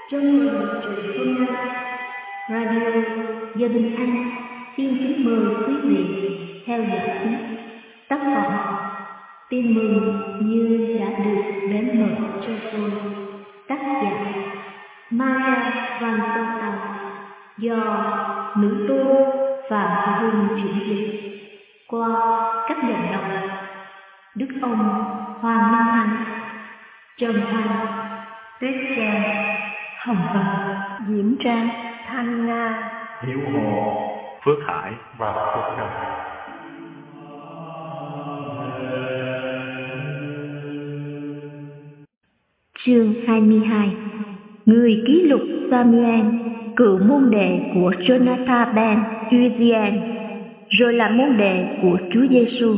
Trong buổi trưa hôm nay, Radio Gia Đình Anh xin kính mời quý vị theo dõi tác phẩm Tin mừng như đã được đến mở cho tôi, tác giả Maria Van Tông do nữ tu Phạm Thị Hương chuyển dịch qua các giọng đọc Đức ông Hoàng Minh Anh, Trần Thanh, Tuyết Trang, Hồng Vân, Diễm Trang, Thanh Nga, Hiếu Hồ, Phước Hải và Phước Đồng. Chương 22. Người ký lục Samuel, cựu môn đệ của Jonathan ben Uziel, rồi là môn đệ của Chúa Giêsu.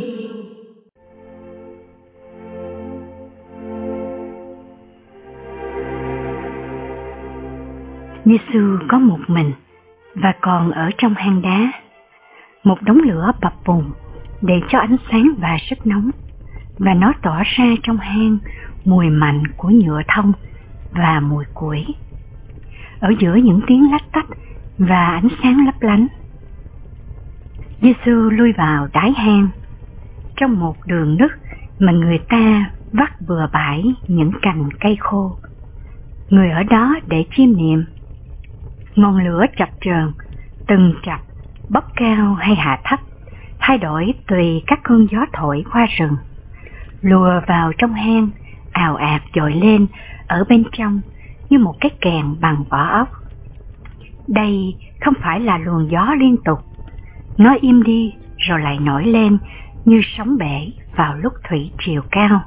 Giêsu có một mình và còn ở trong hang đá. Một đống lửa bập bùng để cho ánh sáng và sức nóng, và nó tỏa ra trong hang mùi mạnh của nhựa thông và mùi củi. Ở giữa những tiếng lách tách và ánh sáng lấp lánh, Giêsu lui vào đáy hang, trong một đường nứt mà người ta vắt bừa bãi những cành cây khô. Người ở đó để chiêm niệm. Ngọn lửa chập chờn, từng chập, bốc cao hay hạ thấp, thay đổi tùy các cơn gió thổi qua rừng, lùa vào trong hang, ào ạt dội lên ở bên trong như một cái kèn bằng vỏ ốc. Đây không phải là luồng gió liên tục, nó im đi rồi lại nổi lên như sóng bể vào lúc thủy triều cao.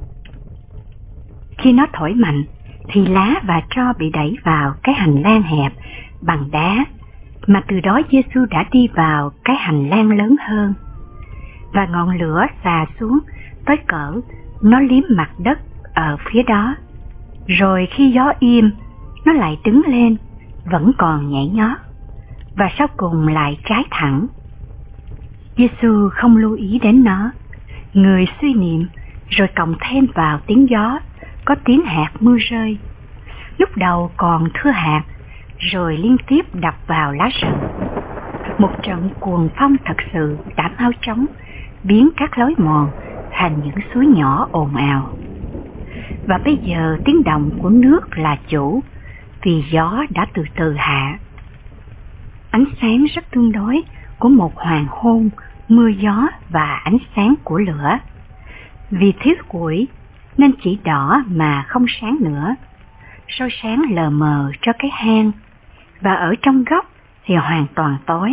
Khi nó thổi mạnh thì lá và tro bị đẩy vào cái hành lang hẹp bằng đá, mà từ đó Giêsu đã đi vào cái hành lang lớn hơn, và ngọn lửa xà xuống tới cỡ nó liếm mặt đất ở phía đó. Rồi khi gió im, nó lại đứng lên, vẫn còn nhảy nhót, và sau cùng lại trái thẳng. Giêsu không lưu ý đến nó. Người suy niệm, rồi cộng thêm vào tiếng gió, có tiếng hạt mưa rơi. Lúc đầu còn thưa hạt, rồi liên tiếp đập vào lá rừng. Một trận cuồng phong thật sự đã mau chóng biến các lối mòn thành những suối nhỏ ồn ào. Và bây giờ tiếng động của nước là chủ, vì gió đã từ từ hạ. Ánh sáng rất tương đối của một hoàng hôn, mưa gió và ánh sáng của lửa. Vì thiếu củi nên chỉ đỏ mà không sáng nữa, soi sáng lờ mờ cho cái hang, và ở trong góc thì hoàn toàn tối.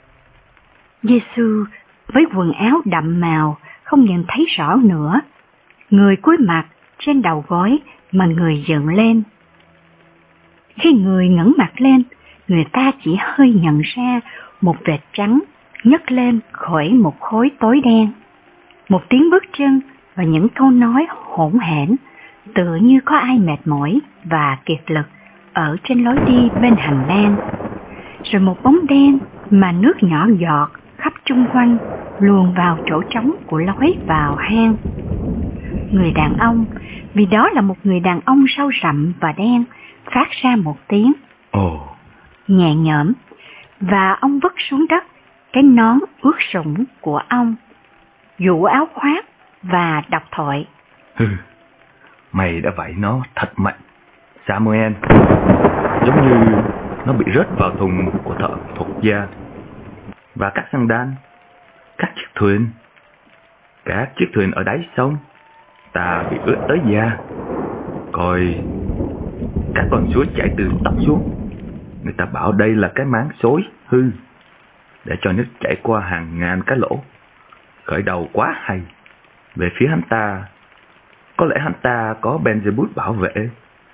Giêsu với quần áo đậm màu không nhìn thấy rõ nữa, người cúi mặt trên đầu gối mà người dựng lên. Khi người ngẩng mặt lên, người ta chỉ hơi nhận ra một vệt trắng nhấc lên khỏi một khối tối đen. Một tiếng bước chân và những câu nói hỗn hển, tựa như có ai mệt mỏi và kiệt lực ở trên lối đi bên hành lang. Rồi một bóng đen mà nước nhỏ giọt khắp chung quanh luồn vào chỗ trống của lối vào hang. Người đàn ông, vì đó là một người đàn ông sâu rậm và đen, phát ra một tiếng Ồ nhẹ nhõm, và ông vứt xuống đất cái nón ướt sũng của ông, vũ áo khoác và đọc thoại. Mày đã vạy nó thật mạnh, Samuel. Giống như nó bị rớt vào thùng của thợ thuộc gia. Và các xăng đan, các chiếc thuyền ở đáy sông, ta bị ướt tới da. Coi các con suối chảy từ tóc xuống. Người ta bảo đây là cái máng xối hư, để cho nước chảy qua hàng ngàn cái lỗ. Khởi đầu quá hay. Về phía hắn ta, có lẽ hắn ta có Beelzebub bảo vệ.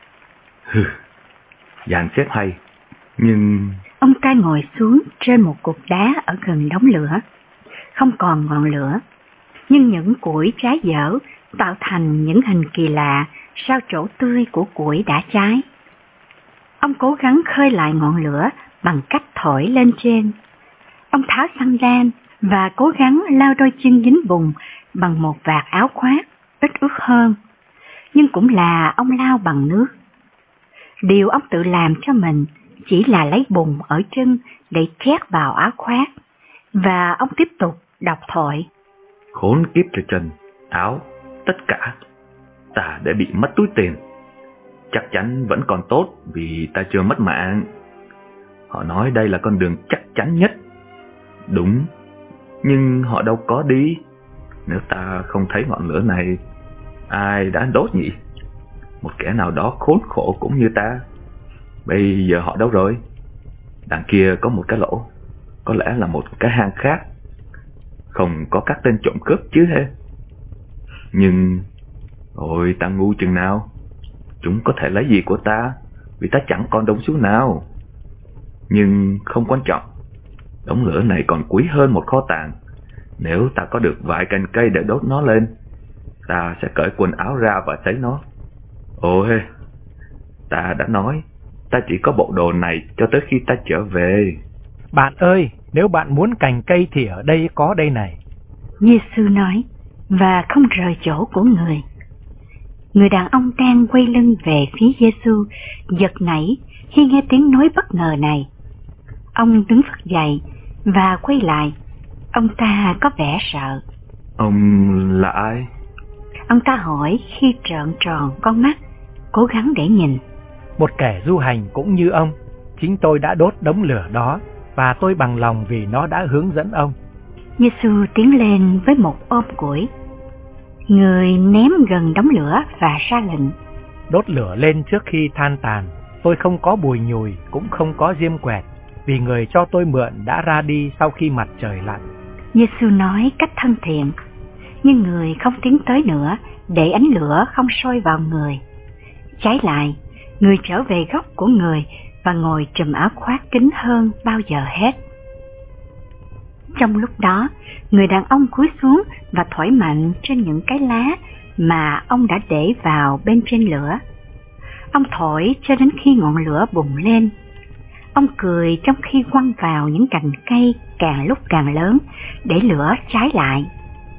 Dàn xếp hay, nhưng... Ông ta ngồi xuống trên một cục đá ở gần đống lửa. Không còn ngọn lửa, nhưng những củi cháy dở tạo thành những hình kỳ lạ sau chỗ tươi của củi đã cháy. Ông cố gắng khơi lại ngọn lửa bằng cách thổi lên trên. Ông tháo xăng đan và cố gắng lau đôi chân dính bùn bằng một vạt áo khoác ít ướt hơn, nhưng cũng là ông lau bằng nước. Điều ông tự làm cho mình chỉ là lấy bùn ở chân để chét vào áo khoác, và ông tiếp tục đọc thoại. Khốn kiếp cho chân, áo, tất cả, ta đã bị mất túi tiền. Chắc chắn vẫn còn tốt vì ta chưa mất mạng. Họ nói đây là con đường chắc chắn nhất. Đúng, nhưng họ đâu có đi. Nếu ta không thấy ngọn lửa này, ai đã đốt nhỉ? Một kẻ nào đó khốn khổ cũng như ta. Bây giờ họ đâu rồi? Đằng kia có một cái lỗ, có lẽ là một cái hang khác. Không có các tên trộm cướp chứ hê? Nhưng ôi, ta ngu chừng nào. Chúng có thể lấy gì của ta, vì ta chẳng còn đồng xu nào. Nhưng không quan trọng, đống lửa này còn quý hơn một kho tàng. Nếu ta có được vài cành cây để đốt nó lên, ta sẽ cởi quần áo ra và sấy nó. Ôi, ta đã nói, ta chỉ có bộ đồ này cho tới khi ta trở về. Bạn ơi, nếu bạn muốn cành cây thì ở đây có đây này. Giê-xu nói, và không rời chỗ của người. Người đàn ông đang quay lưng về phía Giê-xu giật nảy khi nghe tiếng nói bất ngờ này. Ông đứng phật dậy và quay lại. Ông ta có vẻ sợ. Ông là ai? Ông ta hỏi khi trợn tròn con mắt, cố gắng để nhìn. Một kẻ du hành cũng như ông. Chính tôi đã đốt đống lửa đó, và tôi bằng lòng vì nó đã hướng dẫn ông. Giê-xu tiến lên với một ôm củi. Người ném gần đống lửa và ra lệnh. Đốt lửa lên trước khi than tàn. Tôi không có bùi nhùi, cũng không có diêm quẹt, vì người cho tôi mượn đã ra đi sau khi mặt trời lặn. Giê-xu nói cách thân thiện, nhưng người không tiến tới nữa để ánh lửa không soi vào người. Trái lại, người trở về góc của người và ngồi trùm áo khoác kín hơn bao giờ hết. Trong lúc đó, người đàn ông cúi xuống và thổi mạnh trên những cái lá mà ông đã để vào bên trên lửa. Ông thổi cho đến khi ngọn lửa bùng lên. Ông cười trong khi quăng vào những cành cây càng lúc càng lớn để lửa cháy lại.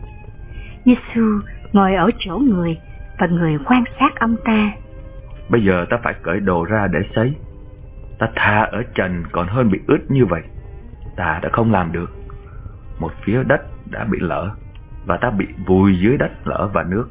Giê-xu ngồi ở chỗ người và người quan sát ông ta. Bây giờ ta phải cởi đồ ra để sấy. Ta thà ở trần còn hơn bị ướt như vậy. Ta đã không làm được. Một phía đất đã bị lở, và ta bị vùi dưới đất lở và nước.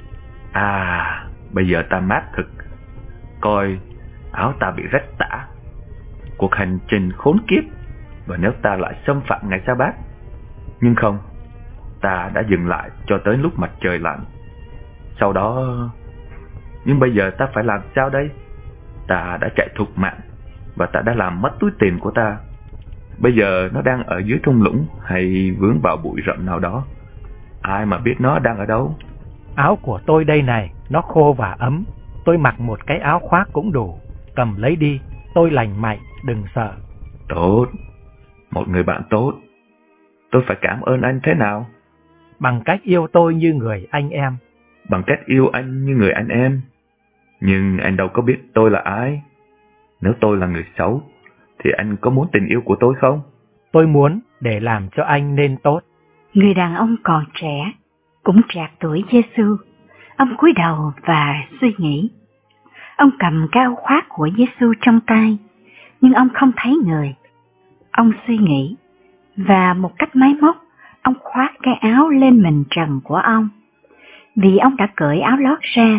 À, bây giờ ta mát thực. Coi, áo ta bị rách tả. Cuộc hành trình khốn kiếp. Và nếu ta lại xâm phạm ngày sa bát. Nhưng không, ta đã dừng lại cho tới lúc mặt trời lặn. Sau đó... Nhưng bây giờ ta phải làm sao đây? Ta đã chạy thục mạng, và ta đã làm mất túi tiền của ta. Bây giờ nó đang ở dưới thung lũng hay vướng vào bụi rậm nào đó. Ai mà biết nó đang ở đâu? Áo của tôi đây này, nó khô và ấm. Tôi mặc một cái áo khoác cũng đủ. Cầm lấy đi, tôi lành mạnh, đừng sợ. Tốt, một người bạn tốt. Tôi phải cảm ơn anh thế nào? Bằng cách yêu tôi như người anh em. Bằng cách yêu anh như người anh em. Nhưng anh đâu có biết tôi là ai. Nếu tôi là người xấu, thì anh có muốn tình yêu của tôi không? Tôi muốn để làm cho anh nên tốt. Người đàn ông còn trẻ, cũng trạc tuổi Giê-xu. Ông cúi đầu và suy nghĩ. Ông cầm cái áo khoác của Giê-xu trong tay, nhưng ông không thấy người. Ông suy nghĩ, và một cách máy móc, ông khoác cái áo lên mình trần của ông, vì ông đã cởi áo lót ra.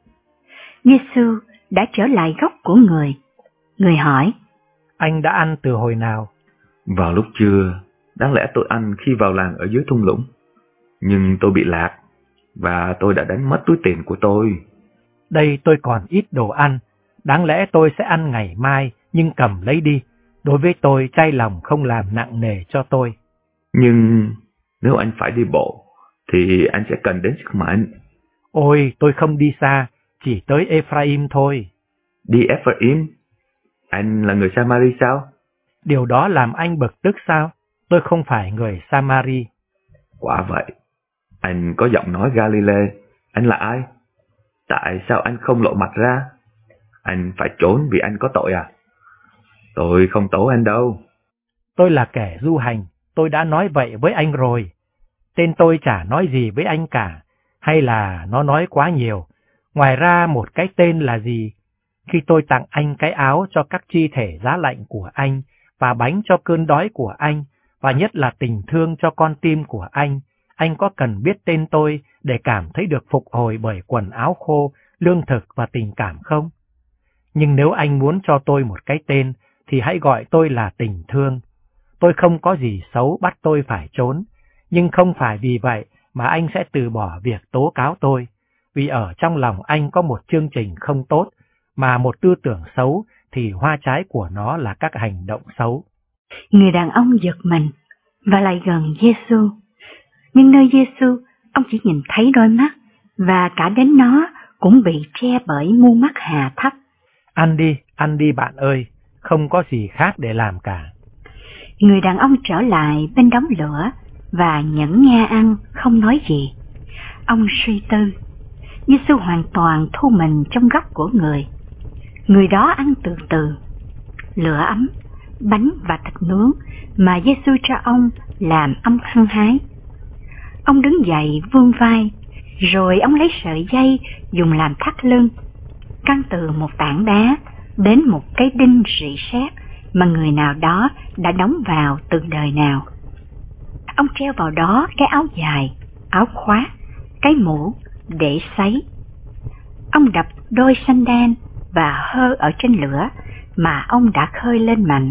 Giê-xu đã trở lại góc của người. Người hỏi, anh đã ăn từ hồi nào? Vào lúc trưa, đáng lẽ tôi ăn khi vào làng ở dưới thung lũng. Nhưng tôi bị lạc, và tôi đã đánh mất túi tiền của tôi. Đây tôi còn ít đồ ăn, đáng lẽ tôi sẽ ăn ngày mai, nhưng cầm lấy đi. Đối với tôi, chay lòng không làm nặng nề cho tôi. Nhưng nếu anh phải đi bộ, thì anh sẽ cần đến sức mạnh. Ôi, tôi không đi xa, chỉ tới Ephraim thôi. Đi Ephraim? Anh là người Samari sao? Điều đó làm anh bực tức sao? Tôi không phải người Samari. Quả vậy. Anh có giọng nói Galilee. Anh là ai? Tại sao anh không lộ mặt ra? Anh phải trốn vì anh có tội à? Tôi không tố anh đâu. Tôi là kẻ du hành. Tôi đã nói vậy với anh rồi. Tên tôi chả nói gì với anh cả. Hay là nó nói quá nhiều. Ngoài ra một cái tên là gì? Khi tôi tặng anh cái áo cho các chi thể giá lạnh của anh, và bánh cho cơn đói của anh, và nhất là tình thương cho con tim của anh có cần biết tên tôi để cảm thấy được phục hồi bởi quần áo khô, lương thực và tình cảm không? Nhưng nếu anh muốn cho tôi một cái tên, thì hãy gọi tôi là tình thương. Tôi không có gì xấu bắt tôi phải trốn, nhưng không phải vì vậy mà anh sẽ từ bỏ việc tố cáo tôi, vì ở trong lòng anh có một chương trình không tốt, mà một tư tưởng xấu thì hoa trái của nó là các hành động xấu. Người đàn ông giật mình và lại gần Giêsu, nhưng nơi Giêsu ông chỉ nhìn thấy đôi mắt, và cả đến nó cũng bị che bởi muôn mắt hà thấp. Ăn đi bạn ơi, không có gì khác để làm cả. Người đàn ông trở lại bên đống lửa và nhẫn nha ăn, không nói gì. Ông suy tư. Giêsu hoàn toàn thu mình trong góc của người. Người đó ăn từ từ. Lửa ấm, bánh và thịt nướng mà Giêsu cho ông làm ông hăng hái. Ông đứng dậy vươn vai, rồi ông lấy sợi dây dùng làm thắt lưng, căng từ một tảng đá đến một cái đinh rỉ sét mà người nào đó đã đóng vào từ đời nào. Ông treo vào đó cái áo dài, áo khoác, cái mũ để sấy. Ông đập đôi sandal và hơ ở trên lửa mà ông đã khơi lên mạnh.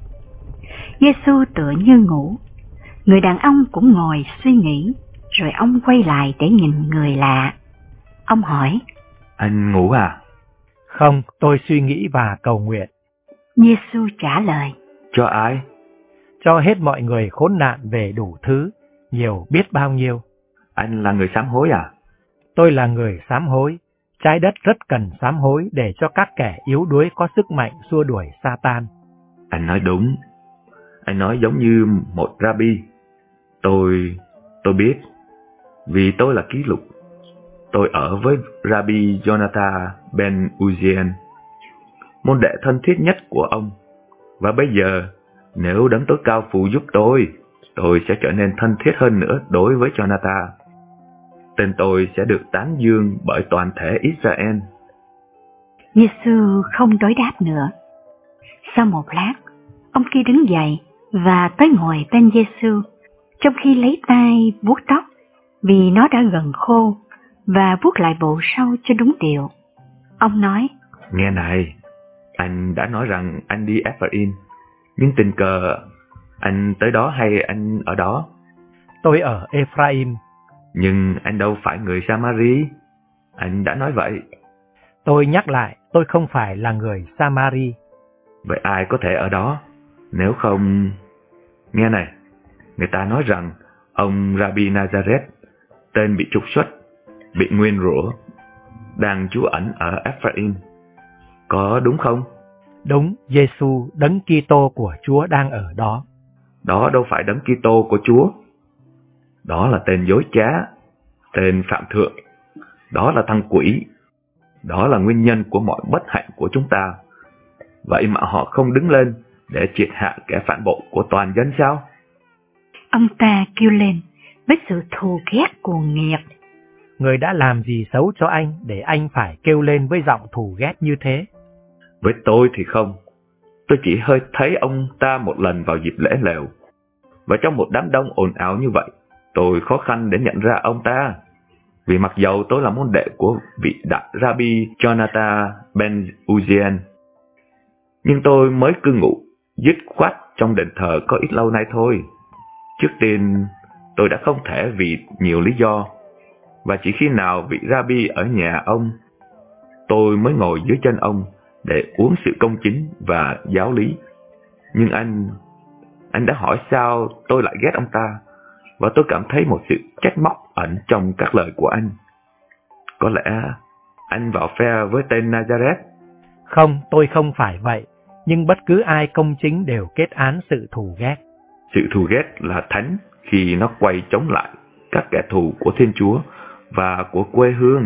Giêsu tựa như ngủ. Người đàn ông cũng ngồi suy nghĩ, rồi ông quay lại để nhìn người lạ. Ông hỏi: Anh ngủ à? Không, tôi suy nghĩ và cầu nguyện. Giêsu trả lời: Cho ai? Cho hết mọi người khốn nạn về đủ thứ, nhiều biết bao nhiêu. Anh là người sám hối à? Tôi là người sám hối. Trái đất rất cần sám hối để cho các kẻ yếu đuối có sức mạnh xua đuổi Satan. Anh nói đúng. Anh nói giống như một rabbi. Tôi biết, vì tôi là ký lục. Tôi ở với Rabbi Jonathan Ben Uziel, môn đệ thân thiết nhất của ông. Và bây giờ, nếu Đấng Tối Cao phụ giúp tôi sẽ trở nên thân thiết hơn nữa đối với Jonathan. Tên tôi sẽ được tán dương bởi toàn thể Israel. Giêsu không đối đáp nữa. Sau một lát, ông kia đứng dậy và tới ngồi bên Giêsu, trong khi lấy tay vuốt tóc vì nó đã gần khô, và vuốt lại bộ râu cho đúng điệu. Ông nói: Nghe này, anh đã nói rằng anh đi Ephraim, nhưng tình cờ anh tới đó hay anh ở đó? Tôi ở Ephraim. Nhưng anh đâu phải người Samari. Anh đã nói vậy. Tôi nhắc lại, tôi không phải là người Samari. Vậy ai có thể ở đó? Nếu không... Nghe này, người ta nói rằng ông Rabbi Nazareth, tên bị trục xuất, bị nguyền rủa, đang trú ẩn ở Ephraim. Có đúng không? Đúng, Giêsu Đấng Kitô của Chúa đang ở đó. Đó đâu phải Đấng Kitô của Chúa. Đó là tên dối trá, tên phạm thượng. Đó là thằng quỷ. Đó là nguyên nhân của mọi bất hạnh của chúng ta. Vậy mà họ không đứng lên để triệt hạ kẻ phản bội của toàn dân sao? Ông ta kêu lên với sự thù ghét cuồng nghiệt: Người đã làm gì xấu cho anh để anh phải kêu lên với giọng thù ghét như thế? Với tôi thì không. Tôi chỉ hơi thấy ông ta một lần vào dịp lễ lều. Và trong một đám đông ồn ào như vậy, tôi khó khăn để nhận ra ông ta. Vì mặc dầu tôi là môn đệ của vị đại Rabbi Jonathan Ben Uziel, nhưng tôi mới cư ngụ dứt khoát trong đền thờ có ít lâu nay thôi. Trước tiên, tôi đã không thể vì nhiều lý do, và chỉ khi nào vị Rabbi ở nhà ông, tôi mới ngồi dưới chân ông để uống sự công chính và giáo lý. Nhưng anh đã hỏi sao tôi lại ghét ông ta, và tôi cảm thấy một sự trách móc ẩn trong các lời của anh. Có lẽ anh vào phe với tên Nazareth. Không, tôi không phải vậy, nhưng bất cứ ai công chính đều kết án sự thù ghét. Sự thù ghét là thánh khi nó quay chống lại các kẻ thù của Thiên Chúa và của quê hương.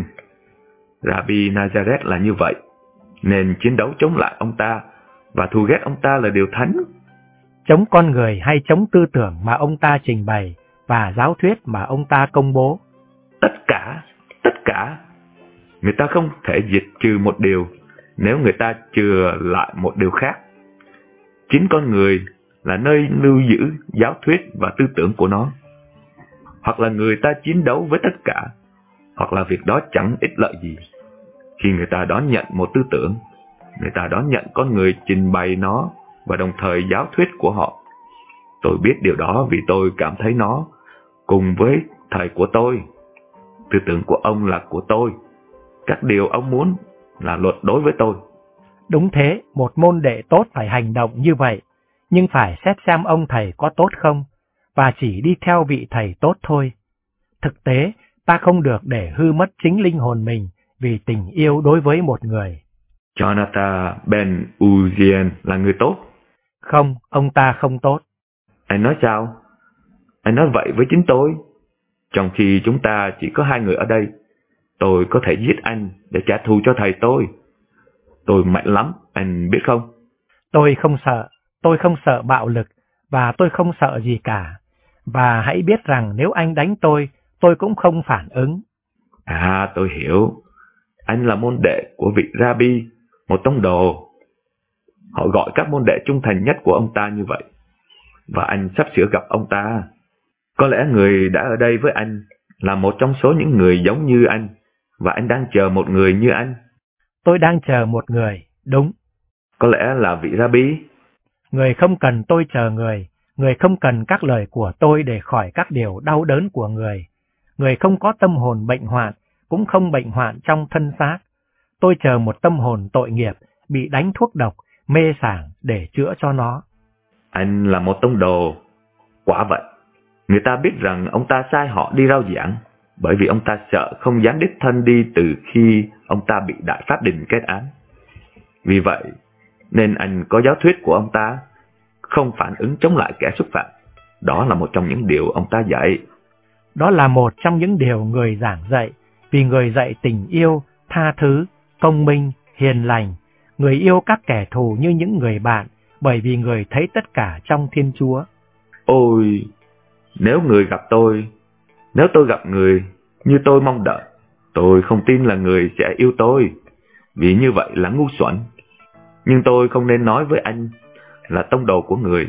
Rabbi Nazareth là như vậy, nên chiến đấu chống lại ông ta và thù ghét ông ta là điều thánh. Chống con người hay chống tư tưởng mà ông ta trình bày và giáo thuyết mà ông ta công bố? Tất cả. Người ta không thể diệt trừ một điều, nếu người ta chừa lại một điều khác. Chính con người là nơi lưu giữ giáo thuyết và tư tưởng của nó. Hoặc là người ta chiến đấu với tất cả, hoặc là việc đó chẳng ích lợi gì. Khi người ta đón nhận một tư tưởng, người ta đón nhận con người trình bày nó và đồng thời giáo thuyết của họ. Tôi biết điều đó vì tôi cảm thấy nó cùng với thầy của tôi. Tư tưởng của ông là của tôi. Các điều ông muốn là luật đối với tôi. Đúng thế, một môn đệ tốt phải hành động như vậy, nhưng phải xét xem ông thầy có tốt không, và chỉ đi theo vị thầy tốt thôi. Thực tế, ta không được để hư mất chính linh hồn mình vì tình yêu đối với một người. Jonathan Ben Uzziel là người tốt? Không, ông ta không tốt. Anh nói sao? Anh nói vậy với chính tôi. Trong khi chúng ta chỉ có 2 người ở đây, tôi có thể giết anh để trả thù cho thầy tôi. Tôi mạnh lắm, anh biết không? Tôi không sợ bạo lực, và tôi không sợ gì cả. Và hãy biết rằng nếu anh đánh tôi cũng không phản ứng. À, tôi hiểu. Anh là môn đệ của vị Rabbi, một tông đồ. Họ gọi các môn đệ trung thành nhất của ông ta như vậy. Và anh sắp sửa gặp ông ta. Có lẽ người đã ở đây với anh là một trong số những người giống như anh, và anh đang chờ một người như anh. Tôi đang chờ một người, đúng. Có lẽ là vị Rabbi. Người không cần tôi chờ người không cần các lời của tôi để khỏi các điều đau đớn của người. Người không có tâm hồn bệnh hoạn, cũng không bệnh hoạn trong thân xác. Tôi chờ một tâm hồn tội nghiệp, bị đánh thuốc độc, mê sảng để chữa cho nó. Anh là một tông đồ. Quả vậy. Người ta biết rằng ông ta sai họ đi rao giảng, bởi vì ông ta sợ không dám đích thân đi từ khi ông ta bị đại pháp đình kết án. Vì vậy, nên anh có giáo thuyết của ông ta, không phản ứng chống lại kẻ xúc phạm. Đó là một trong những điều ông ta dạy. Đó là một trong những điều người giảng dạy, vì người dạy tình yêu, tha thứ, công minh, hiền lành. Người yêu các kẻ thù như những người bạn, bởi vì người thấy tất cả trong Thiên Chúa. Ôi, nếu tôi gặp người như tôi mong đợi, tôi không tin là người sẽ yêu tôi, vì như vậy là ngu xuẩn. Nhưng tôi không nên nói với anh là tông đồ của người,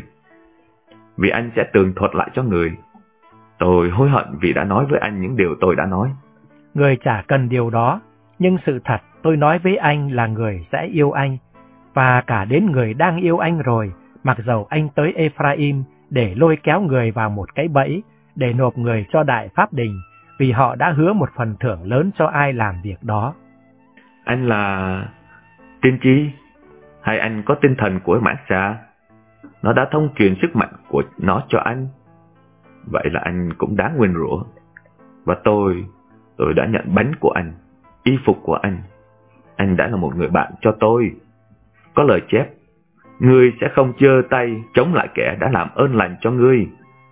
vì anh sẽ tường thuật lại cho người. Tôi hối hận vì đã nói với anh những điều tôi đã nói. Người chả cần điều đó, nhưng sự thật tôi nói với anh là người sẽ yêu anh, và cả đến người đang yêu anh rồi, mặc dầu anh tới Ephraim để lôi kéo người vào một cái bẫy, để nộp người cho đại pháp đình, vì họ đã hứa một phần thưởng lớn cho ai làm việc đó. Anh là tiên tri, hay anh có tinh thần của mãn xà? Nó đã thông truyền sức mạnh của nó cho anh. Vậy là anh cũng đáng nguyền rủa. Và tôi đã nhận bánh của anh, y phục của anh. Anh đã là một người bạn cho tôi. Có lời chép, ngươi sẽ không giơ tay chống lại kẻ đã làm ơn lành cho ngươi.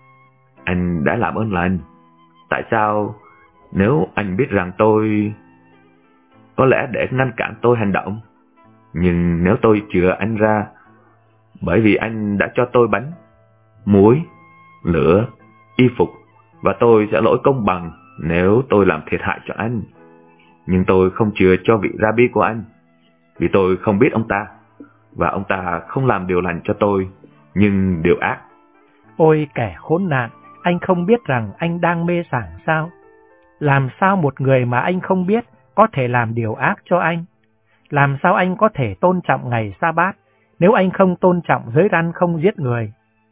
Anh đã làm ơn lành. Tại sao nếu anh biết rằng tôi có lẽ để ngăn cản tôi hành động? Nhưng nếu tôi chừa anh ra, bởi vì anh đã cho tôi bánh, muối, lửa, y phục, và tôi sẽ lỗi công bằng nếu tôi làm thiệt hại cho anh. Nhưng tôi không chừa cho vị Rabbi của anh, vì tôi không biết ông ta, và ông ta không làm điều lành cho tôi, nhưng điều ác. Ôi kẻ khốn nạn, anh không biết rằng anh đang mê sảng sao? Làm sao một người mà anh không biết có thể làm điều ác cho anh? Làm sao anh có thể tôn trọng ngày Sa-bát nếu anh không tôn trọng giới răn không giết người?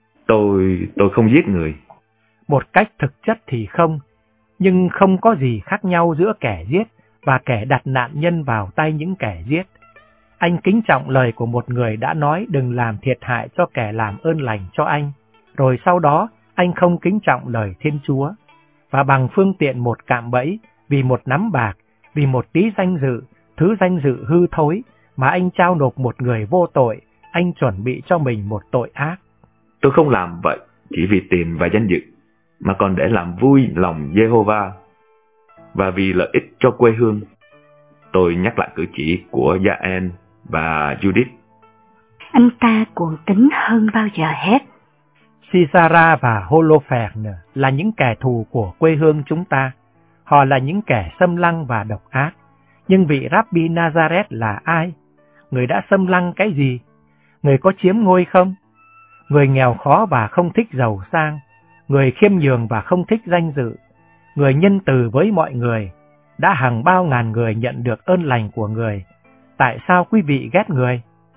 Tôi không giết người. Một cách thực chất thì không, nhưng không có gì khác nhau giữa kẻ giết và kẻ đặt nạn nhân vào tay những kẻ giết. Anh kính trọng lời của một người đã nói đừng làm thiệt hại cho kẻ làm ơn lành cho anh, rồi sau đó anh không kính trọng lời Thiên Chúa. Và bằng phương tiện một cạm bẫy, vì một nắm bạc, vì một tí danh dự, thứ danh dự hư thối, mà anh trao nộp một người vô tội, anh chuẩn bị cho mình một tội ác. Tôi không làm vậy chỉ vì tiền và danh dự, mà còn để làm vui lòng Giê-hô-va và vì lợi ích cho quê hương. Tôi nhắc lại cử chỉ của Gia-en và Judith. Anh ta cuồng tín hơn bao giờ hết. Sisara và Holopherne là những kẻ thù của quê hương chúng ta. Họ là những kẻ xâm lăng và độc ác. Nhưng vị Rabbi Nazareth là ai? người đã xâm lăng cái gì? Người có chiếm ngôi không? Người nghèo khó và không thích giàu sang, người khiêm nhường và không thích danh dự, người nhân từ với mọi người, đã hàng bao ngàn người nhận được ơn lành của người. Tại sao quý vị ghét người?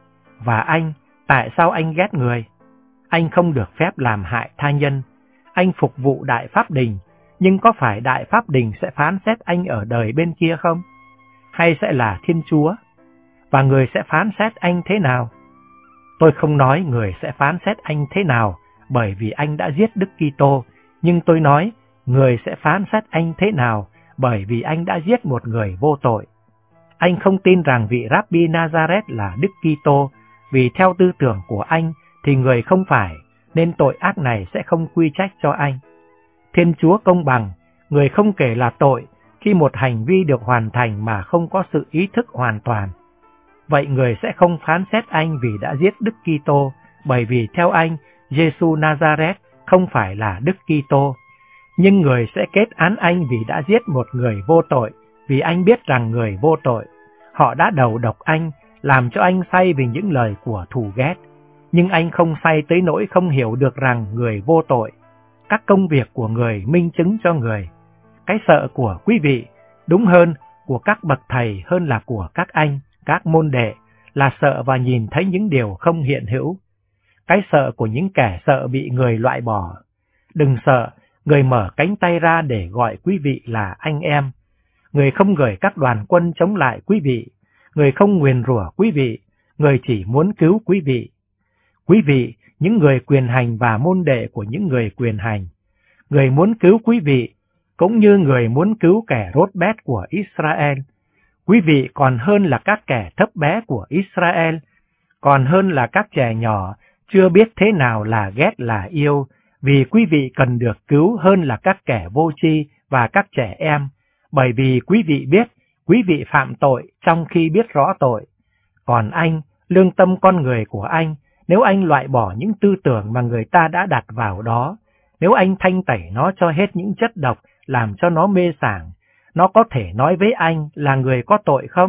Và anh, tại sao anh ghét người? Anh không được phép làm hại tha nhân. Anh phục vụ Đại Pháp Đình, nhưng có phải Đại Pháp Đình sẽ phán xét anh ở đời bên kia không? Hay sẽ là Thiên Chúa? Và người sẽ phán xét anh thế nào? Tôi không nói người sẽ phán xét anh thế nào bởi vì anh đã giết Đức Kitô, nhưng tôi nói người sẽ phán xét anh thế nào bởi vì anh đã giết một người vô tội. Anh không tin rằng vị Rabbi Nazareth là Đức Kitô, vì theo tư tưởng của anh thì người không phải, nên tội ác này sẽ không quy trách cho anh. Thiên Chúa công bằng, người không kể là tội khi một hành vi được hoàn thành mà không có sự ý thức hoàn toàn. Vậy người sẽ không phán xét anh vì đã giết Đức Kitô, bởi vì theo anh, Giêsu Nazareth không phải là Đức Kitô. Nhưng người sẽ kết án anh vì đã giết một người vô tội, vì anh biết rằng người vô tội. Họ đã đầu độc anh, làm cho anh say vì những lời của thù ghét. Nhưng anh không say tới nỗi không hiểu được rằng người vô tội. Các công việc của người minh chứng cho người. Cái sợ của quý vị, đúng hơn, của các bậc thầy hơn là của các anh, các môn đệ, là sợ và nhìn thấy những điều không hiện hữu. Cái sợ của những kẻ sợ bị người loại bỏ. Đừng sợ, người mở cánh tay ra để gọi quý vị là anh em. Người không gửi các đoàn quân chống lại quý vị. Người không nguyền rủa quý vị. Người chỉ muốn cứu quý vị. Quý vị, những người quyền hành và môn đệ của những người quyền hành. Người muốn cứu quý vị, cũng như người muốn cứu kẻ rốt bét của Israel. Quý vị còn hơn là các kẻ thấp bé của Israel, còn hơn là các trẻ nhỏ, chưa biết thế nào là ghét là yêu, vì quý vị cần được cứu hơn là các kẻ vô tri và các trẻ em, bởi vì quý vị biết, quý vị phạm tội trong khi biết rõ tội. Còn anh, lương tâm con người của anh, nếu anh loại bỏ những tư tưởng mà người ta đã đặt vào đó, nếu anh thanh tẩy nó cho hết những chất độc làm cho nó mê sảng, nó có thể nói với anh là người có tội không?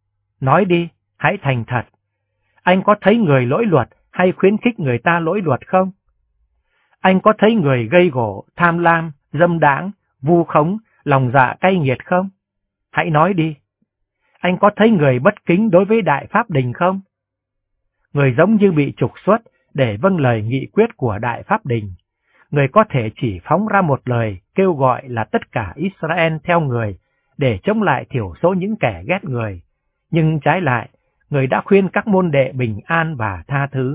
Nói đi, hãy thành thật. Anh có thấy người lỗi luật hay khuyến khích người ta lỗi luật không? Anh có thấy người gây gổ, tham lam, dâm đãng, vu khống, lòng dạ cay nghiệt không? Hãy nói đi. Anh có thấy người bất kính đối với Đại Pháp Đình không? Người giống như bị trục xuất để vâng lời nghị quyết của Đại Pháp Đình. Người có thể chỉ phóng ra một lời kêu gọi là tất cả Israel theo người để chống lại thiểu số những kẻ ghét người. Nhưng trái lại, người đã khuyên các môn đệ bình an và tha thứ.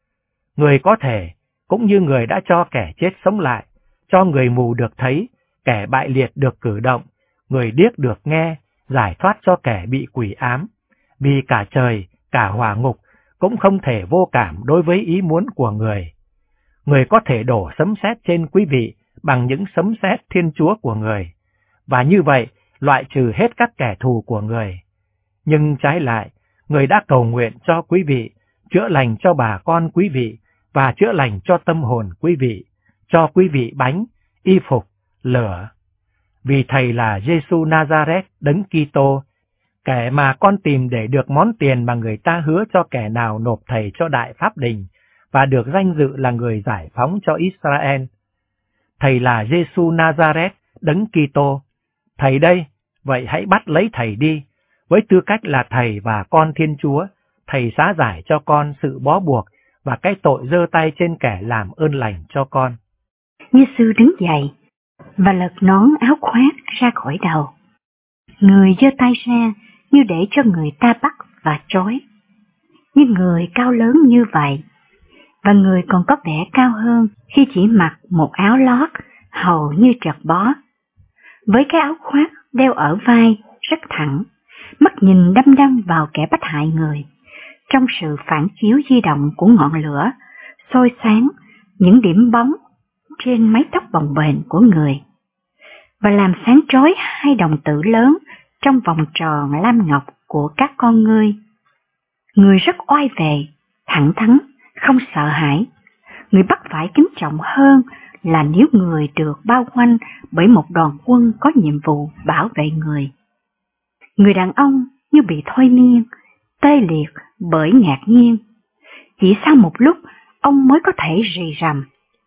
Người có thể, cũng như người đã cho kẻ chết sống lại, cho người mù được thấy, kẻ bại liệt được cử động, người điếc được nghe, giải thoát cho kẻ bị quỷ ám. Vì cả trời, cả hỏa ngục cũng không thể vô cảm đối với ý muốn của người. Người có thể đổ sấm sét trên quý vị bằng những sấm sét Thiên Chúa của người, và như vậy loại trừ hết các kẻ thù của người. Nhưng trái lại, người đã cầu nguyện cho quý vị, chữa lành cho bà con quý vị, và chữa lành cho tâm hồn quý vị, cho quý vị bánh, y phục, lửa. Vì Thầy là Giêsu Nazareth Đấng Kitô, kẻ mà con tìm để được món tiền mà người ta hứa cho kẻ nào nộp Thầy cho Đại Pháp Đình, và được danh dự là người giải phóng cho Israel. Thầy là Giêsu Nazareth Đấng Kitô. Thầy đây, vậy hãy bắt lấy Thầy đi. Với tư cách là Thầy và con Thiên Chúa, Thầy xá giải cho con sự bó buộc và cái tội giơ tay trên kẻ làm ơn lành cho con. Giêsu đứng dậy và lật nón áo khoác ra khỏi đầu. Người giơ tay ra như để cho người ta bắt và trói. Nhưng người cao lớn như vậy, và người còn có vẻ cao hơn khi chỉ mặc một áo lót hầu như trật bó. Với cái áo khoác đeo ở vai rất thẳng, mắt nhìn đăm đăm vào kẻ bắt hại người. Trong sự phản chiếu di động của ngọn lửa, soi sáng những điểm bóng trên mái tóc bồng bềnh của người, và làm sáng chói hai đồng tử lớn trong vòng tròn lam ngọc của các con ngươi. Người rất oai vệ, thẳng thắn, không sợ hãi. Người bắt phải kính trọng hơn là nếu người được bao quanh bởi một đoàn quân có nhiệm vụ bảo vệ người. Người đàn ông như bị thôi miên, tê liệt bởi ngạc nhiên. Chỉ sau một lúc, ông mới có thể rì rầm.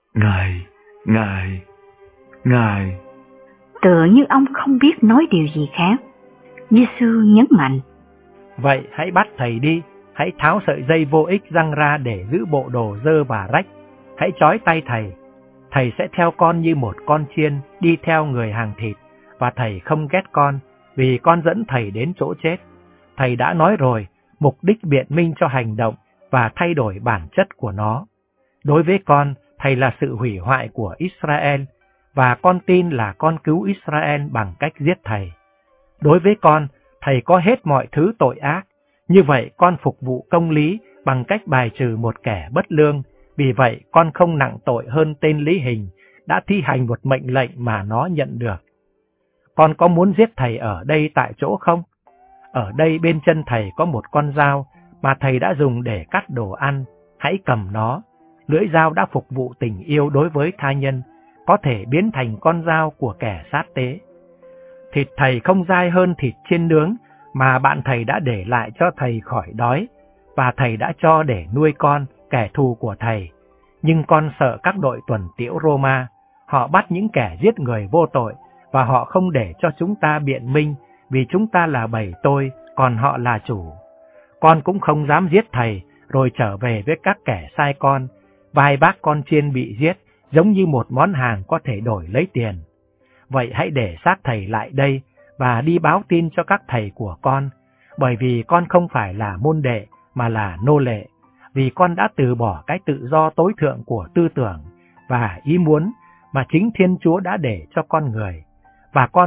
Ngài. Tựa như ông không biết nói điều gì khác. Giê-xu nhấn mạnh. Vậy hãy bắt thầy đi, hãy tháo sợi dây vô ích răng ra để giữ bộ đồ dơ và rách. Hãy trói tay thầy. Thầy sẽ theo con như một con chiên đi theo người hàng thịt, và thầy không ghét con, vì con dẫn thầy đến chỗ chết. Thầy đã nói rồi, mục đích biện minh cho hành động và thay đổi bản chất của nó. Đối với con, thầy là sự hủy hoại của Israel, và con tin là con cứu Israel bằng cách giết thầy. Đối với con, thầy có hết mọi thứ tội ác. Như vậy con phục vụ công lý bằng cách bài trừ một kẻ bất lương. Vì vậy con không nặng tội hơn tên Lý Hình đã thi hành một mệnh lệnh mà nó nhận được. Con có muốn giết thầy ở đây tại chỗ không? Ở đây bên chân thầy có một con dao mà thầy đã dùng để cắt đồ ăn. Hãy cầm nó. Lưỡi dao đã phục vụ tình yêu đối với tha nhân, có thể biến thành con dao của kẻ sát tế. Thịt thầy không dai hơn thịt chiên nướng mà bạn thầy đã để lại cho thầy khỏi đói, và thầy đã cho để nuôi con, kẻ thù của thầy. Nhưng con sợ các đội tuần tiễu Roma. Họ bắt những kẻ giết người vô tội, và họ không để cho chúng ta biện minh, vì chúng ta là bầy tôi, còn họ là chủ. Con cũng không dám giết thầy, rồi trở về với các kẻ sai con. Vài bác con chiên bị giết, giống như một món hàng có thể đổi lấy tiền. Vậy hãy để xác thầy lại đây, và đi báo tin cho các thầy của con, bởi vì con không phải là môn đệ, mà là nô lệ, vì con đã từ bỏ cái tự do tối thượng của tư tưởng và ý muốn mà chính Thiên Chúa đã để cho con người, và con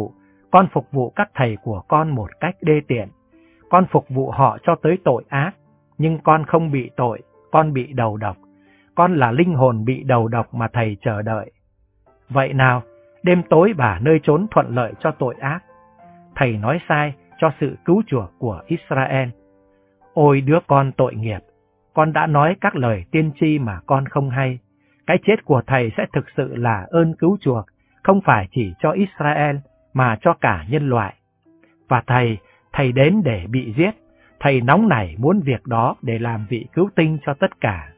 phục vụ các thầy của con một cách đê tiện. Con phục vụ họ cho tới tội ác, nhưng con không bị tội, con bị đầu độc. Con là linh hồn bị đầu độc mà thầy chờ đợi. Vậy nào, đêm tối và nơi trốn thuận lợi cho tội ác. Thầy nói sai cho sự cứu chuộc của Israel. Ôi đứa con tội nghiệp, con đã nói các lời tiên tri mà con không hay. Cái chết của thầy sẽ thực sự là ơn cứu chuộc, không phải chỉ cho Israel mà cho cả nhân loại. Và thầy đến để bị giết, thầy nóng nảy muốn việc đó để làm vị cứu tinh cho tất cả.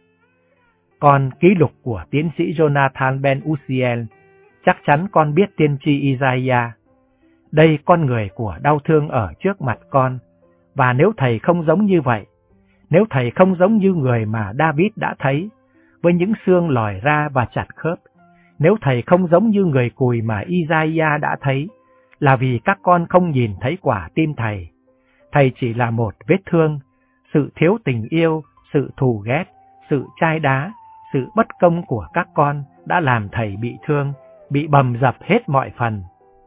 Còn ký lục của tiến sĩ Jonathan Ben Uziel, chắc chắn con biết tiên tri Isaiah. Đây con người của đau thương ở trước mặt con, và nếu thầy không giống như vậy, nếu thầy không giống như người mà David đã thấy, với những xương lòi ra và chặt khớp, nếu thầy không giống như người cùi mà Isaiah đã thấy, là vì các con không nhìn thấy quả tim thầy. Thầy chỉ là một vết thương, sự thiếu tình yêu, sự thù ghét, sự chai đá, sự bất công của các con đã làm thầy bị thương, bị bầm dập hết mọi phần.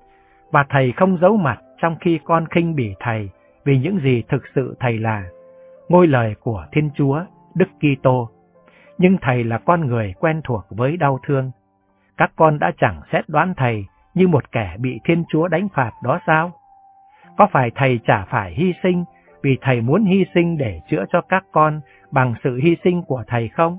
Và thầy không giấu mặt trong khi con khinh bỉ thầy vì những gì thực sự thầy là, ngôi lời của Thiên Chúa, Đức Kitô. Nhưng thầy là con người quen thuộc với đau thương. Các con đã chẳng xét đoán thầy như một kẻ bị Thiên Chúa đánh phạt đó sao? Có phải thầy chả phải hy sinh vì thầy muốn hy sinh để chữa cho các con bằng sự hy sinh của thầy không?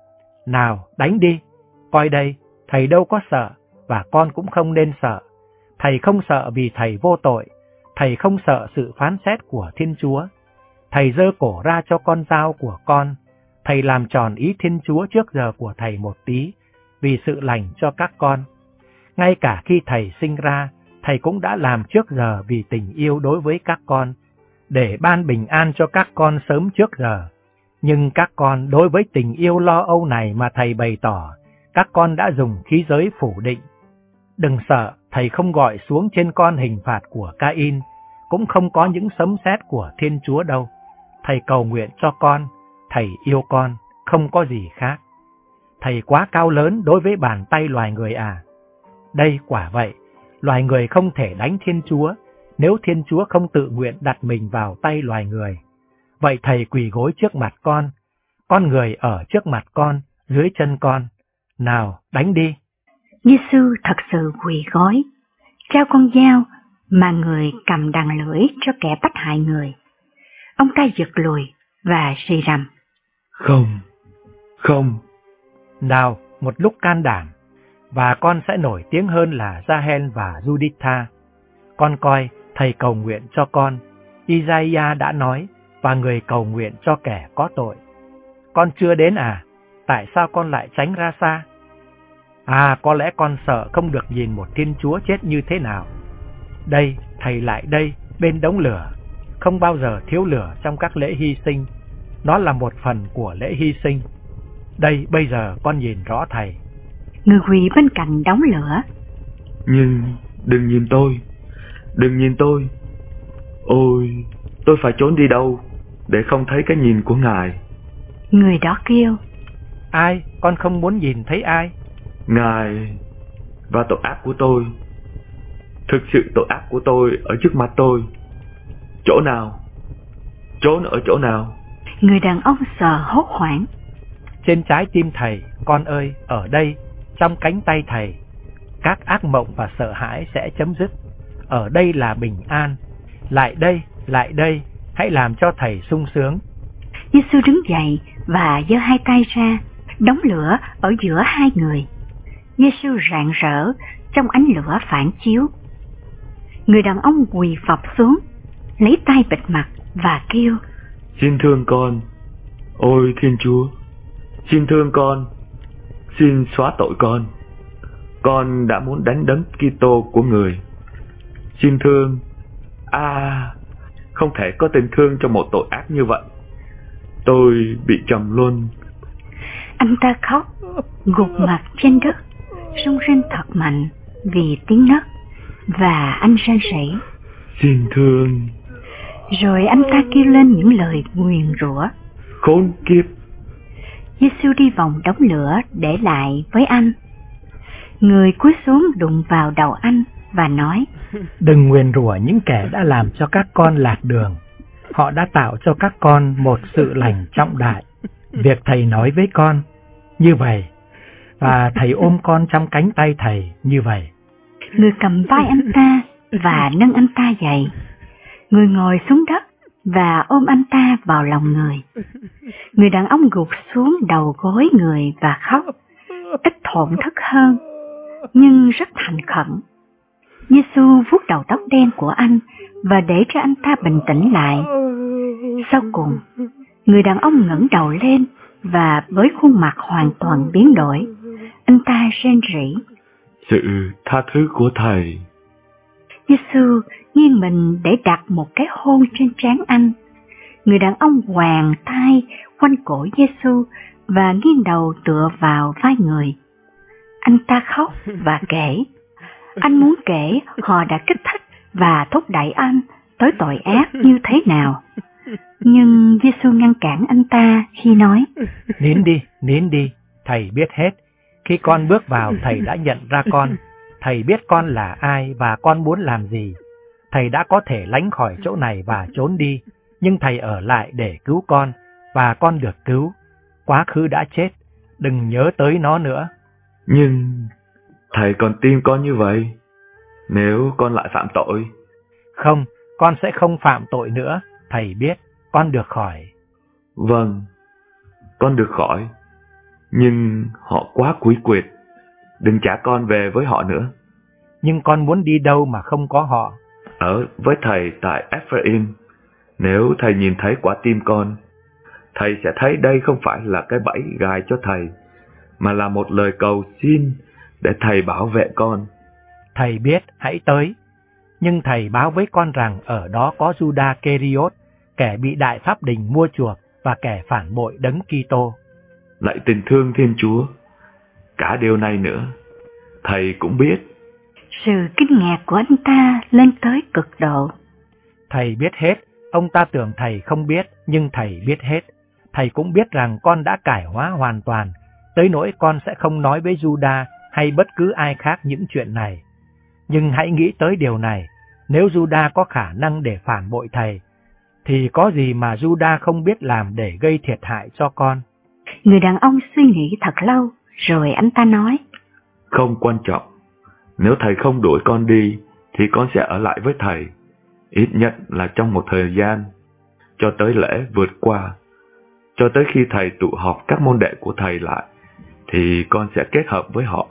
Nào, đánh đi! Coi đây, thầy đâu có sợ, và con cũng không nên sợ. Thầy không sợ vì thầy vô tội, thầy không sợ sự phán xét của Thiên Chúa. Thầy giơ cổ ra cho con dao của con, thầy làm tròn ý Thiên Chúa trước giờ của thầy một tí, vì sự lành cho các con. Ngay cả khi thầy sinh ra, thầy cũng đã làm trước giờ vì tình yêu đối với các con, để ban bình an cho các con sớm trước giờ. Nhưng các con đối với tình yêu lo âu này mà thầy bày tỏ, các con đã dùng khí giới phủ định. Đừng sợ, thầy không gọi xuống trên con hình phạt của Cain, cũng không có những sấm sét của Thiên Chúa đâu. Thầy cầu nguyện cho con, thầy yêu con, không có gì khác. Thầy quá cao lớn đối với bàn tay loài người à? Đây quả vậy, loài người không thể đánh Thiên Chúa, nếu Thiên Chúa không tự nguyện đặt mình vào tay loài người. Vậy thầy quỳ gối trước mặt con người ở trước mặt con, dưới chân con. Nào, đánh đi! Giê-xu thật sự quỳ gối, trao con dao mà người cầm đằng lưỡi cho kẻ bắt hại người. Ông ta giật lùi và rì rầm. Không. Nào, một lúc can đảm, và con sẽ nổi tiếng hơn là Gia-hen và Giu-đít-tha. Con coi, thầy cầu nguyện cho con. Isaiah đã nói, và người cầu nguyện cho kẻ có tội. Con chưa đến à? Tại sao con lại tránh ra xa? À, có lẽ con sợ không được nhìn một Thiên Chúa chết như thế nào. Đây, thầy lại đây, bên đống lửa. Không bao giờ thiếu lửa trong các lễ hy sinh. Nó là một phần của lễ hy sinh. Đây, bây giờ con nhìn rõ thầy. Người quỳ bên cạnh đống lửa. Nhưng đừng nhìn tôi, đừng nhìn tôi. Ôi, tôi phải trốn đi đâu để không thấy cái nhìn của Ngài? Người đó kêu. Ai? Con không muốn nhìn thấy ai? Ngài và tội ác của tôi. Thực sự tội ác của tôi ở trước mặt tôi. Chỗ nào? Trốn ở chỗ nào? Người đàn ông sợ hốt hoảng. Trên trái tim thầy, con ơi, ở đây, trong cánh tay thầy. Các ác mộng và sợ hãi sẽ chấm dứt. Ở đây là bình an. Lại đây, hãy làm cho thầy sung sướng. Giê-xu đứng dậy và giơ hai tay ra, đống lửa ở giữa hai người. Giê-xu rạng rỡ trong ánh lửa phản chiếu. Người đàn ông quỳ phập xuống, lấy tay bịt mặt và kêu: Xin thương con, ôi Thiên Chúa, xin thương con, xin xóa tội con. Con đã muốn đánh đấng Kitô của người. Xin thương. Không thể có tình thương cho một tội ác như vậy. Tôi bị trầm luân. Anh ta khóc, gục mặt trên đất, rung rinh thật mạnh vì tiếng nấc, và anh rên rỉ: Xin thương. Rồi anh ta kêu lên những lời nguyền rủa. Khốn kiếp. Giê-xu đi vòng đống lửa để lại với anh. Người cúi xuống đụng vào đầu anh và nói: Đừng nguyền rủa những kẻ đã làm cho các con lạc đường. Họ đã tạo cho các con một sự lành trọng đại. Việc thầy nói với con như vậy, và thầy ôm con trong cánh tay thầy như vậy. Người cầm vai anh ta và nâng anh ta dậy. Người ngồi xuống đất và ôm anh ta vào lòng người. Người đàn ông gục xuống đầu gối người và khóc, ít thổn thức hơn, nhưng rất thành khẩn. Giê-xu vuốt đầu tóc đen của anh và để cho anh ta bình tĩnh lại. Sau cùng, người đàn ông ngẩng đầu lên và với khuôn mặt hoàn toàn biến đổi, anh ta rên rỉ: Sự tha thứ của thầy. Giê-xu nghiêng mình để đặt một cái hôn trên trán anh. Người đàn ông quàng tay quanh cổ Giê-xu và nghiêng đầu tựa vào vai người. Anh ta khóc và kể. Anh muốn kể họ đã kích thích và thúc đẩy anh tới tội ác như thế nào. Nhưng Giê-xu ngăn cản anh ta khi nói: Nín đi, thầy biết hết. Khi con bước vào, thầy đã nhận ra con. Thầy biết con là ai và con muốn làm gì. Thầy đã có thể lánh khỏi chỗ này và trốn đi, nhưng thầy ở lại để cứu con, và con được cứu. Quá khứ đã chết, đừng nhớ tới nó nữa. Nhưng thầy còn tin con như vậy. Nếu con lại phạm tội? Không, con sẽ không phạm tội nữa. Thầy biết, con được khỏi. Vâng, con được khỏi. Nhưng họ quá quý quyệt. Đừng trả con về với họ nữa. Nhưng con muốn đi đâu mà không có họ? Ở với thầy tại Ephraim. Nếu thầy nhìn thấy quả tim con, thầy sẽ thấy đây không phải là cái bẫy gài cho thầy, mà là một lời cầu xin để thầy bảo vệ con. Thầy biết, hãy tới. Nhưng thầy báo với con rằng ở đó có Judas Keriot, kẻ bị Đại Pháp Đình mua chuộc và kẻ phản bội đấng Kitô. Lạy tình thương Thiên Chúa, cả điều này nữa, thầy cũng biết. Sự kinh ngạc của anh ta lên tới cực độ. Thầy biết hết, ông ta tưởng thầy không biết, nhưng thầy biết hết. Thầy cũng biết rằng con đã cải hóa hoàn toàn, tới nỗi con sẽ không nói với Judas hay bất cứ ai khác những chuyện này. Nhưng hãy nghĩ tới điều này, nếu Judas có khả năng để phản bội thầy, thì có gì mà Judas không biết làm để gây thiệt hại cho con? Người đàn ông suy nghĩ thật lâu, rồi anh ta nói: Không quan trọng. Nếu thầy không đuổi con đi, thì con sẽ ở lại với thầy, ít nhất là trong một thời gian, cho tới lễ vượt qua. Cho tới khi thầy tụ họp các môn đệ của thầy lại, thì con sẽ kết hợp với họ.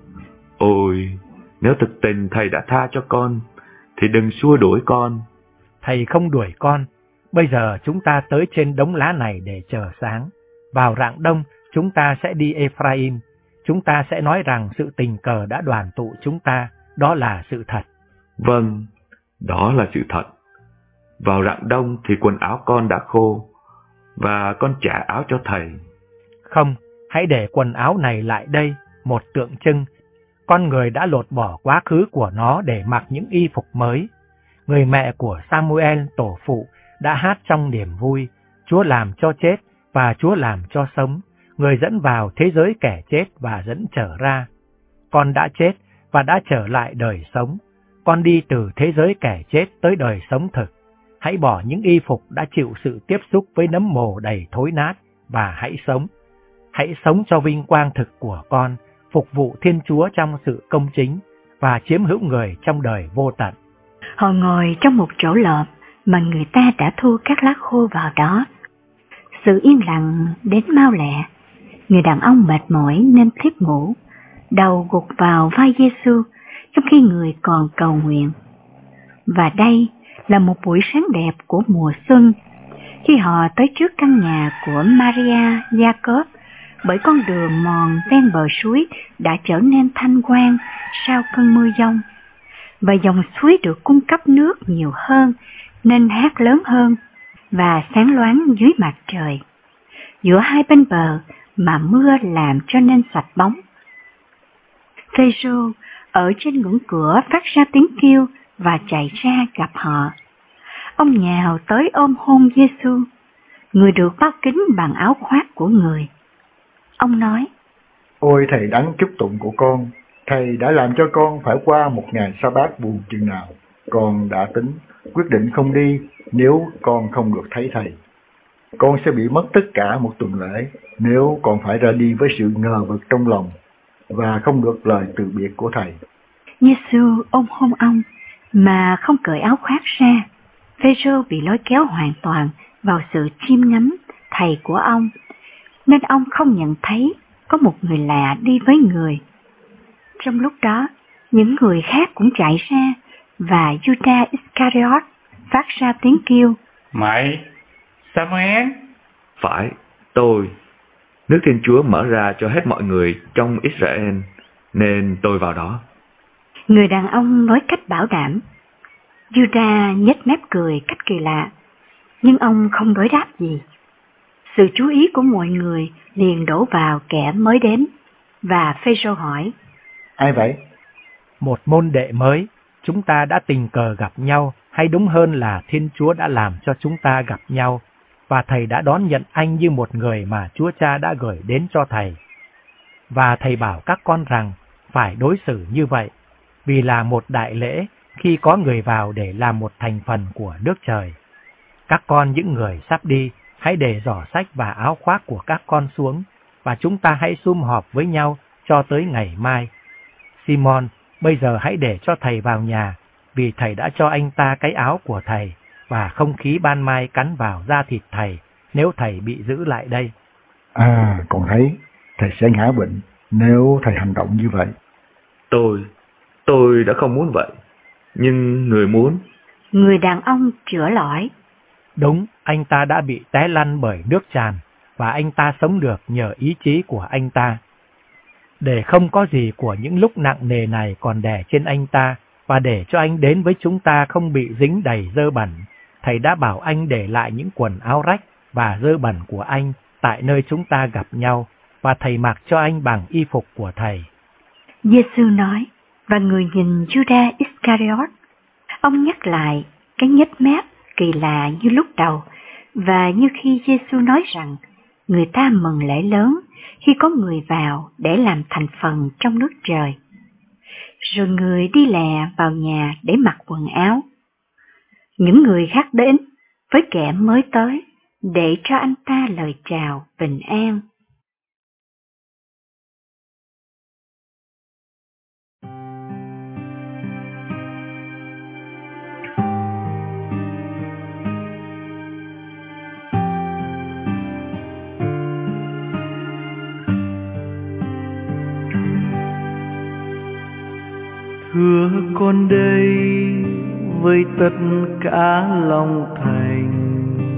Ôi, nếu thực tình thầy đã tha cho con, thì đừng xua đuổi con. Thầy không đuổi con, Bây giờ chúng ta tới trên đống lá này để chờ sáng. Vào rạng đông, chúng ta sẽ đi Ephraim. Chúng ta sẽ nói rằng sự tình cờ đã đoàn tụ chúng ta, đó là sự thật. Vâng, đó là sự thật. Vào rạng đông thì quần áo con đã khô, và con trả áo cho thầy. Không, hãy để quần áo này lại đây, một tượng trưng. Con người đã lột bỏ quá khứ của nó để mặc những y phục mới. Người mẹ của Samuel, tổ phụ, đã hát trong niềm vui, Chúa làm cho chết và Chúa làm cho sống, người dẫn vào thế giới kẻ chết và dẫn trở ra. Con đã chết và đã trở lại đời sống. Con đi từ thế giới kẻ chết tới đời sống thực. Hãy bỏ những y phục đã chịu sự tiếp xúc với nấm mồ đầy thối nát và hãy sống. Hãy sống cho vinh quang thực của con, phục vụ Thiên Chúa trong sự công chính và chiếm hữu người trong đời vô tận. Họ ngồi trong một chỗ lợp mà người ta đã thu các lá khô vào đó. Sự yên lặng đến mau lẹ. Người đàn ông mệt mỏi nên thiếp ngủ, đầu gục vào vai Giêsu trong khi người còn cầu nguyện. Và đây là một buổi sáng đẹp của mùa xuân, khi họ tới trước căn nhà của Maria Jacob, bởi con đường mòn ven bờ suối đã trở nên thanh quang sau cơn mưa giông, và dòng suối được cung cấp nước nhiều hơn nên hát lớn hơn và sáng loáng dưới mặt trời. Giữa hai bên bờ mà mưa làm cho nên sạch bóng. Phêrô ở trên ngưỡng cửa phát ra tiếng kêu và chạy ra gặp họ. Ông nhào tới ôm hôn Giêsu, người được bao kín bằng áo khoác của người. Ông nói: Ôi thầy đáng chúc tụng của con, thầy đã làm cho con phải qua một ngày sa bát buồn chừng nào. Con đã tính, quyết định không đi nếu con không được thấy thầy. Con sẽ bị mất tất cả một tuần lễ nếu con phải ra đi với sự ngờ vực trong lòng và không được lời từ biệt của thầy. Giêsu ôm hôn ông mà không cởi áo khoác ra. Phêrô bị lôi kéo hoàn toàn vào sự chiêm ngắm thầy của ông, nên ông không nhận thấy có một người lạ đi với người. Trong lúc đó, những người khác cũng chạy ra, và Judas Iscariot phát ra tiếng kêu: Mày, Samuel? Phải, tôi. Nước Thiên Chúa mở ra cho hết mọi người trong Israel, nên tôi vào đó. Người đàn ông nói cách bảo đảm. Judas nhếch mép cười cách kỳ lạ, nhưng ông không đối đáp gì. Sự chú ý của mọi người liền đổ vào kẻ mới đến, và Phêrô hỏi: Ai vậy? Một môn đệ mới. Chúng ta đã tình cờ gặp nhau, hay đúng hơn là Thiên Chúa đã làm cho chúng ta gặp nhau, và thầy đã đón nhận anh như một người mà Chúa Cha đã gửi đến cho thầy. Và thầy bảo các con rằng phải đối xử như vậy, vì là một đại lễ khi có người vào để làm một thành phần của nước trời. Các con những người sắp đi, hãy để giỏ sách và áo khoác của các con xuống, và chúng ta hãy sum họp với nhau cho tới ngày mai. Simon, bây giờ hãy để cho thầy vào nhà, vì thầy đã cho anh ta cái áo của thầy, và không khí ban mai cắn vào da thịt thầy nếu thầy bị giữ lại đây. Con thấy thầy sẽ ngã bệnh nếu thầy hành động như vậy. Tôi đã không muốn vậy, nhưng người muốn. Người đàn ông chữa lỏi: Đúng, anh ta đã bị té lăn bởi nước tràn, và anh ta sống được nhờ ý chí của anh ta. Để không có gì của những lúc nặng nề này còn đè trên anh ta, và để cho anh đến với chúng ta không bị dính đầy dơ bẩn, thầy đã bảo anh để lại những quần áo rách và dơ bẩn của anh tại nơi chúng ta gặp nhau, và thầy mặc cho anh bằng y phục của thầy. Giêsu nói, và người nhìn Judas Iscariot. Ông nhắc lại cái nhếch mép kỳ lạ như lúc đầu, và như khi Giêsu nói rằng người ta mừng lễ lớn khi có người vào để làm thành phần trong nước trời. Rồi người đi lẹ vào nhà để mặc quần áo. Những người khác đến với kẻ mới tới để cho anh ta lời chào bình an. Thưa con đây với tất cả lòng thành,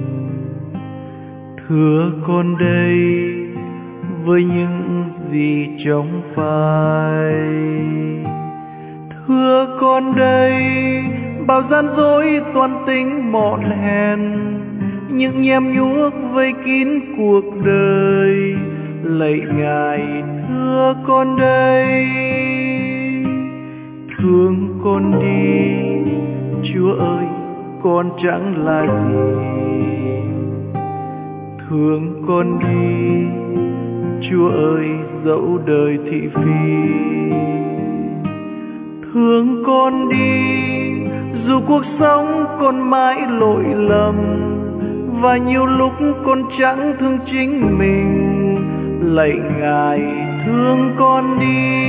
Thưa con đây với những gì trong phai, thưa con đây bao gian dối toan tính mọn hèn, những nhem nhuốc vây kín cuộc đời. Lạy Ngài thưa con đây, thương con đi, Chúa ơi con chẳng là gì. Thương con đi, Chúa ơi dẫu đời thị phi. Thương con đi, dù cuộc sống con mãi lỗi lầm, và nhiều lúc con chẳng thương chính mình. Lạy Ngài thương con đi.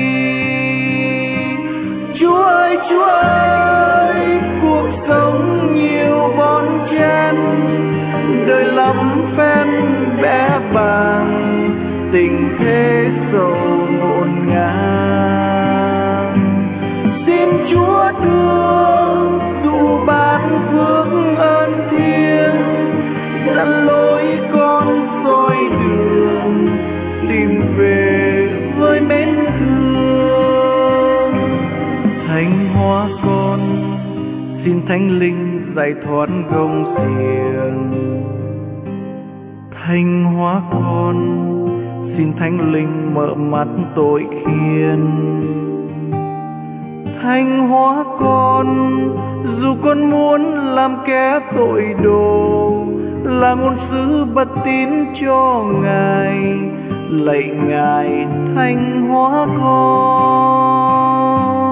Chúa ơi, Chúa ơi, cuộc sống nhiều bon chen, đời lắm phen bé bàng, tình thế sầu ngổn ngang. Xin Chúa thương dù ban phước ơn thiêng, dẫn lối con soi đường tìm về với mến thương. Thánh hóa con, xin Thánh Linh giải thoát gông xiềng. Thánh hóa con, xin Thánh Linh mở mắt tội khiên. Thánh hóa con, dù con muốn làm kẻ tội đồ, là ngôn sứ bất tín cho Ngài. Lạy Ngài thánh hóa con.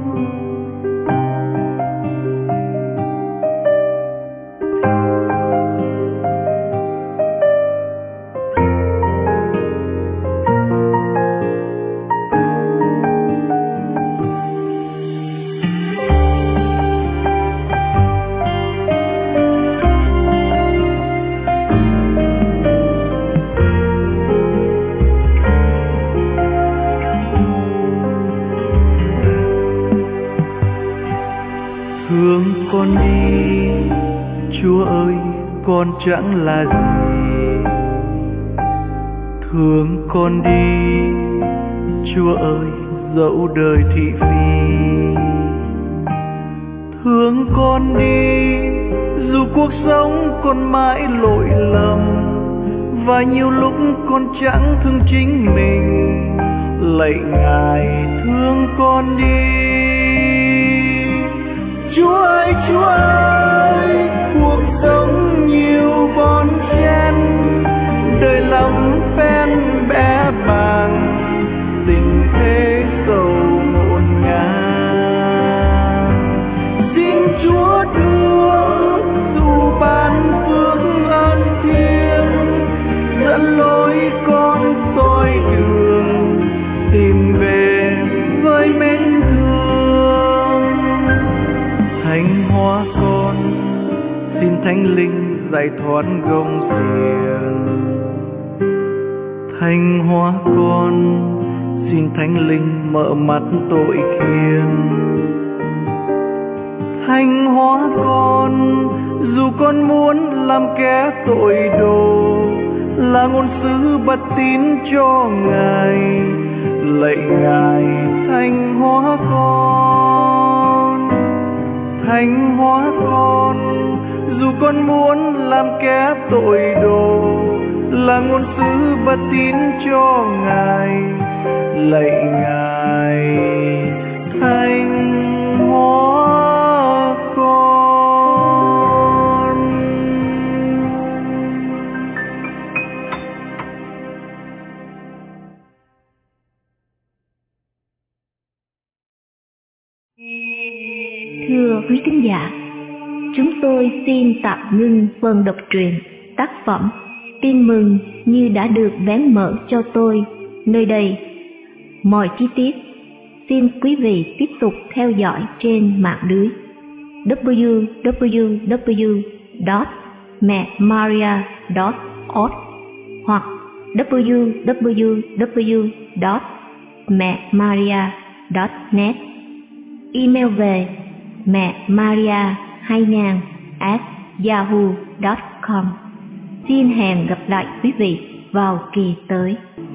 Thương con đi, Chúa ơi con chẳng là gì. Thương con đi, Chúa ơi dẫu đời thị phi. Thương con đi, dù cuộc sống con mãi lỗi lầm, và nhiều lúc con chẳng thương chính mình. Lạy Ngài thương con đi. Chúa ơi, Chúa ơi, cuộc sống nhiều bon chen, đời lắm phen bé bàng, tình thế sầu ngổn ngang. Xin Chúa đưa dù ban phước ơn thiêng, dẫn lối con soi đường tìm về với mến thương. Thánh hóa con, xin Thánh Linh giải thoát gông xiềng. Thánh hóa con, xin Thánh Linh mở mắt tội khiên. Thánh hóa con, dù con muốn làm kẻ tội đồ, là ngôn sứ bất tín cho Ngài. Lạy Ngài thánh hóa con. Thánh hóa con, dù con muốn làm kẻ tội đồ, là ngôn sứ bất tín cho Ngài. Lạy Ngài thánh hóa con. Thưa quý thính giả, chúng tôi xin tạm ngưng phần đọc truyện tác phẩm Tin mừng như đã được vén mở cho tôi nơi đây. Mọi chi tiết xin quý vị tiếp tục theo dõi trên mạng lưới www.memaria.org hoặc www.memaria.net. Email về memaria2000@yahoo.com. Xin hẹn gặp lại quý vị vào kỳ tới.